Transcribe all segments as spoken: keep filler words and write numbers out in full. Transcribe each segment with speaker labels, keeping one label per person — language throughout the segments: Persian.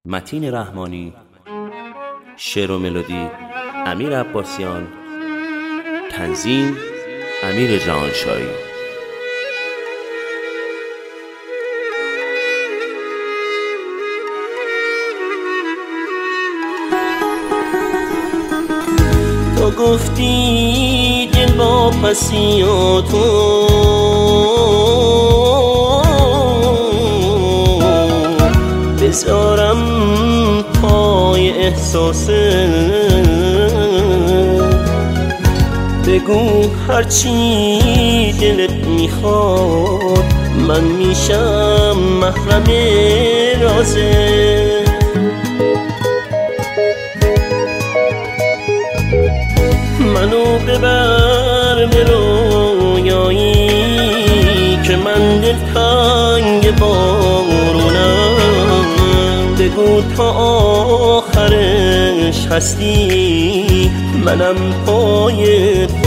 Speaker 1: متین رحمانی، شعر و ملودی امیر عباسیان، تنظیم امیر جهانشاهی.
Speaker 2: تو گفتی دل با پسیاتو بذارم پای احساسه، بگو هرچی دلت میخواد من میشم محرم رازه. منو ببر به رویایی که من دلتنگ بارونم، بگو تا آخرش هستی منم پای تو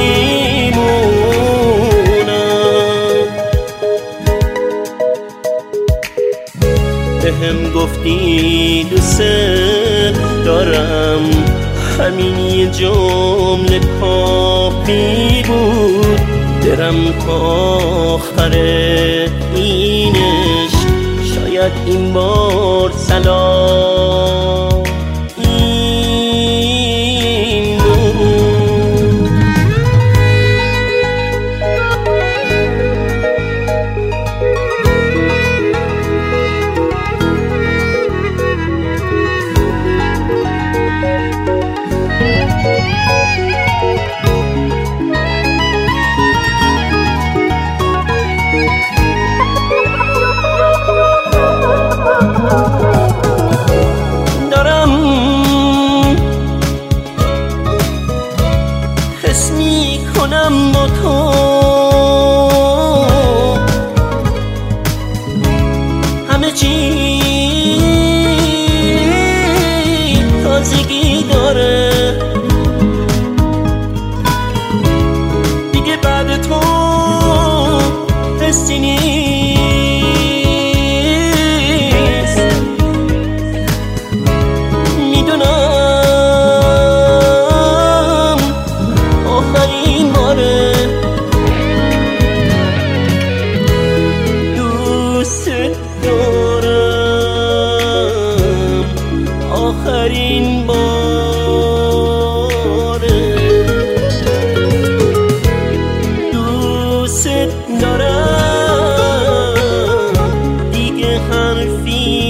Speaker 2: میمونم. بهم گفتی دوست دارم، همین یه جمله کافی بود، برم تا آخر اینش شاید این بار سلام این بود. کنم با تو همه چی تازگی داره، دیگه بعد تو حسی نیست. میدونم آخرین باره دوست دارم، آخرین باره دوست دارم، دیگه حرفی